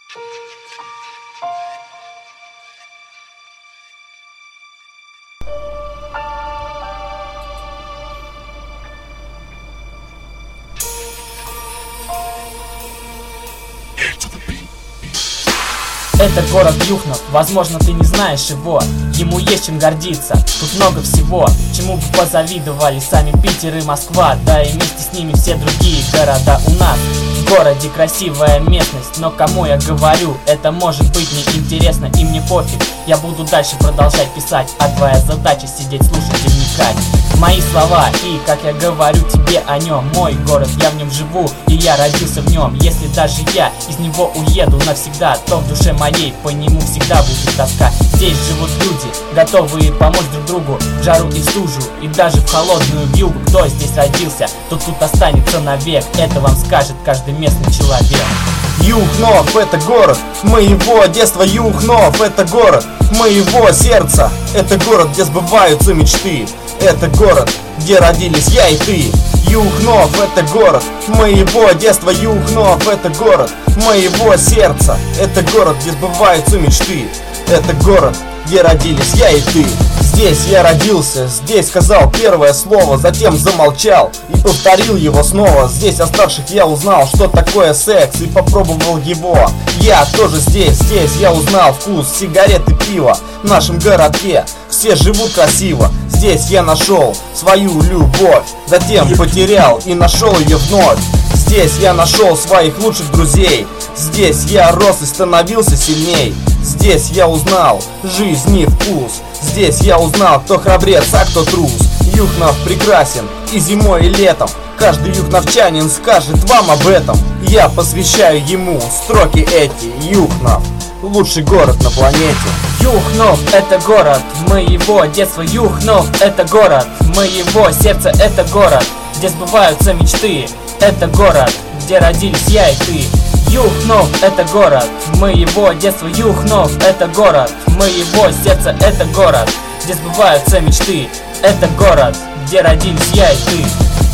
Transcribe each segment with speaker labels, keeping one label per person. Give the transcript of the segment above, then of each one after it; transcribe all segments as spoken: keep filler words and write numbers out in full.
Speaker 1: Это город Юхнов, возможно, ты не знаешь его. Ему есть чем гордиться, тут много всего, чему бы позавидовали сами Питер и Москва. Да и вместе с ними все другие города у нас. В городе красивая местность, но кому я говорю, это может быть неинтересно и мне пофиг. Я буду дальше продолжать писать, а твоя задача сидеть, слушать и вникать в мои слова. И как я говорю тебе о нем, мой город, я в нем живу и я родился в нем. Если даже я из него уеду навсегда, то в душе моей по нему всегда будет тоска. Здесь живут люди, готовые помочь друг другу в жару и в стужу, и даже в холодную вьюгу. Кто здесь родился, тот тут останется навек, это вам скажет каждый местный человек.
Speaker 2: Юхнов — это город моего детства. Юхнов — это город моего сердца. Это город, где сбываются мечты. Это город, где родились я и ты. Юхнов — это город моего детства. Юхнов — это город моего сердца. Это город, где сбываются мечты. Это город, где родились я и ты. Здесь я родился, здесь сказал первое слово, затем замолчал и повторил его снова. Здесь от старших я узнал, что такое секс, и попробовал его. Я тоже здесь, здесь я узнал вкус сигарет и пива. В нашем городке все живут красиво. Здесь я нашел свою любовь, затем потерял и нашел ее вновь. Здесь я нашел своих лучших друзей. Здесь я рос и становился сильней. Здесь я узнал жизнь и вкус. Здесь я узнал, кто храбрец, а кто трус. Юхнов прекрасен и зимой, и летом. Каждый юхновчанин скажет вам об этом. Я посвящаю ему строки эти. Юхнов — лучший город на планете.
Speaker 1: Юхнов — это город моего детства. Юхнов — это город моего сердца. Это город, где сбываются мечты. Это город, где родились я и ты. Юхнов — это город моего детства. Юхнов — это город моего сердца. Это город, где сбываются мечты. Это город, где родились я и ты.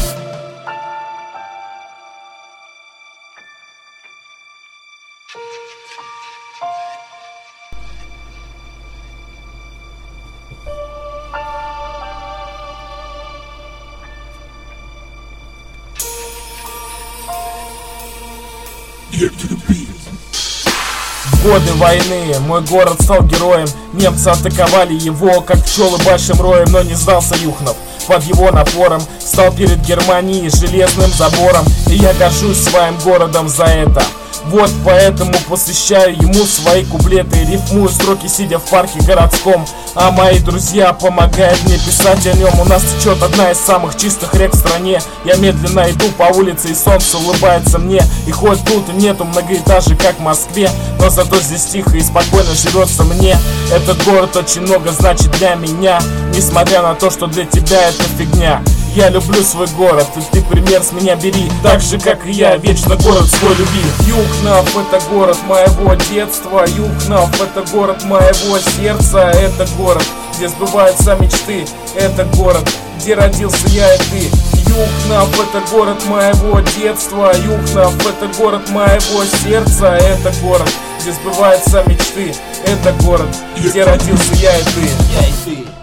Speaker 3: В годы войны мой город стал героем. Немцы атаковали его, как пчелы большим роем. Но не сдался Юхнов под его напором. Стал перед Германией железным забором. И я горжусь своим городом за это. Вот поэтому посвящаю ему свои куплеты. Рифмую строки, сидя в парке городском. А мои друзья помогают мне писать о нем. У нас течет одна из самых чистых рек в стране. Я медленно иду по улице, и солнце улыбается мне. И хоть тут нету многоэтажек, как в Москве, но зато здесь тихо и спокойно живется мне. Этот город очень много значит для меня, несмотря на то, что для тебя это фигня. Я люблю свой город, и ты пример с меня бери. Так же, как и я, вечно город свой люби. Юхнов — это город моего детства. Юхнов — это город моего сердца. Это город, где сбываются мечты. Это город, где родился я и ты. Юхнов — это город моего детства. Юхнов — это город моего сердца. Это город, где сбываются мечты. Это город, где родился я и ты.
Speaker 2: Я и ты.